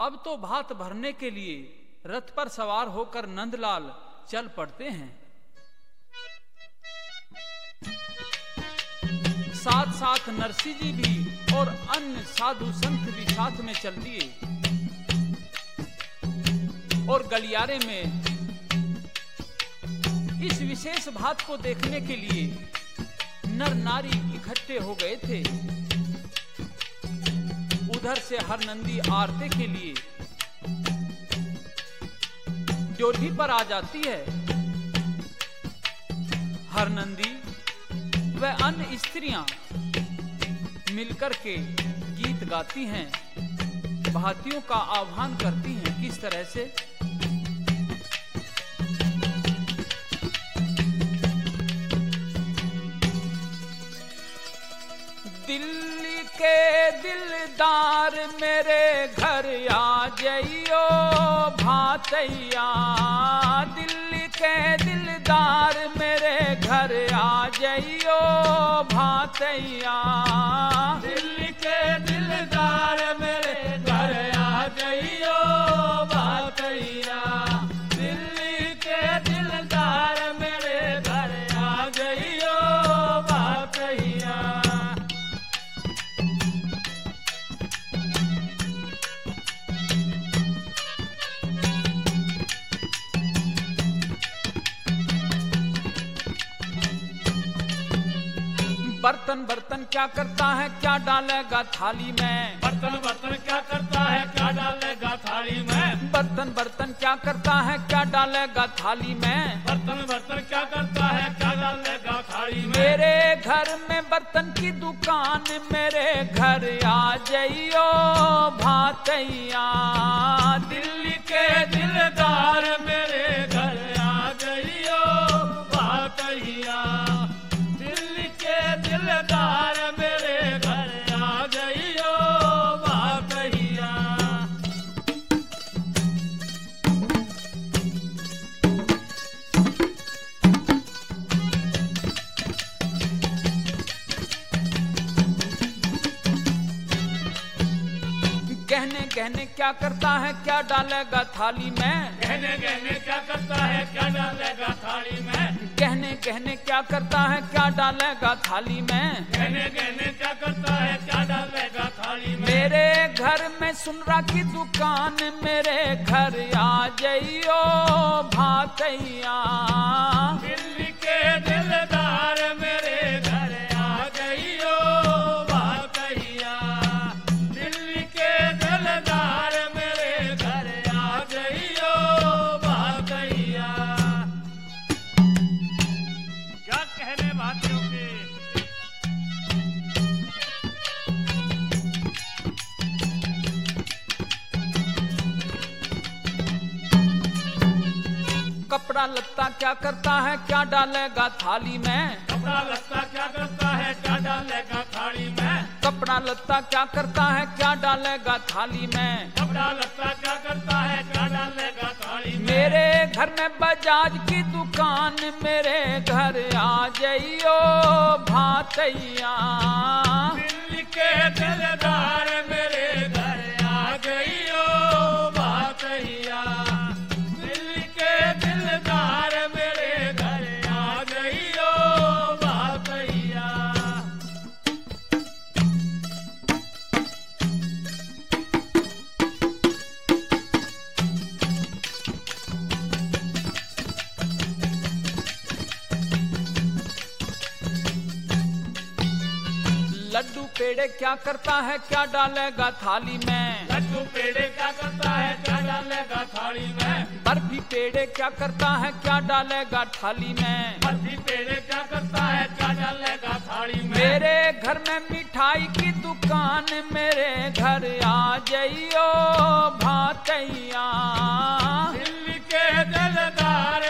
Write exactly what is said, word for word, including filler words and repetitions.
अब तो भात भरने के लिए रथ पर सवार होकर नंदलाल चल पड़ते हैं। साथ साथ नरसी जी भी और अन्य साधु संत भी साथ में चल दिए और गलियारे में इस विशेष भात को देखने के लिए नर नारी इकट्ठे हो गए थे। उधर से हरनंदी आरती के लिए ड्योढ़ी पर आ जाती है। हरनंदी व अन्य स्त्रियां मिलकर के गीत गाती हैं, भातियों का आह्वान करती हैं। किस तरह से? दिल्ली के दिलदार मेरे घर आ जाइयो भातैया, दिल्ली के दिलदार मेरे घर आ जाइयो भातैया, दिल्ली के दिलदार मेरे घर आ जाइयो भातैया, दिल्ली के दिलदार मेरे घर आ जाइयो भातैया। बर्तन बर्तन क्या करता है, क्या डालेगा थाली में? बर्तन बर्तन क्या करता है, क्या डालेगा थाली में? बर्तन बर्तन क्या करता है, क्या डालेगा थाली में? बर्तन बर्तन क्या करता है, क्या डालेगा थाली में? मेरे घर में बर्तन की दुकान, मेरे घर आ जाइयो भातैया, दिल्ली के दिलदार मेरे घर आ जाइयो भातैया, दिल्ली के दिलदार मेरे घर आ जाइयो भातैया। गहने गहने क्या करता है, क्या डालेगा थाली में? गहने गहने क्या करता है, क्या डालेगा थाली में? गहने गहने क्या करता है, क्या डालेगा थाली में? गहने गहने क्या करता है, क्या डालेगा थाली में? मेरे घर में सुनरा की दुकान, मेरे घर आ जाइयो भातैया, दिल्ली के दिलदार मेरे घर आ जाइयो भातैया, दिल्ली के दिलदार मेरे घर आ जाइयो भातैया। क्या कहने भातियों के? कपड़ा लत्ता क्या करता है, क्या डालेगा थाली में? कपड़ा लत्ता क्या करता है, क्या डालेगा थाली में? कपड़ा लत्ता क्या करता है, क्या डालेगा थाली में? कपड़ा लत्ता क्या करता है, क्या डालेगा थाली में? मेरे घर में बजाज की दुकान, मेरे घर आ जाइयो भातैया, दिल्ली के दिलदार मेरे घर आ जाइयो भातैया, दिल्ली के दिलदार मेरे घर आ जाइयो भातैया। लड्डू पेड़े क्या करता है, क्या डालेगा थाली में? लड्डू पेड़े क्या करता है, क्या डालेगा थाली में? बर्फी पेड़े क्या करता है, क्या डालेगा थाली में? बर्फी पेड़े क्या करता है, क्या डालेगा थाली में? मेरे घर में मिठाई की दुकान, मेरे घर आ जाइयो भातैया, दिल्ली के दिलदार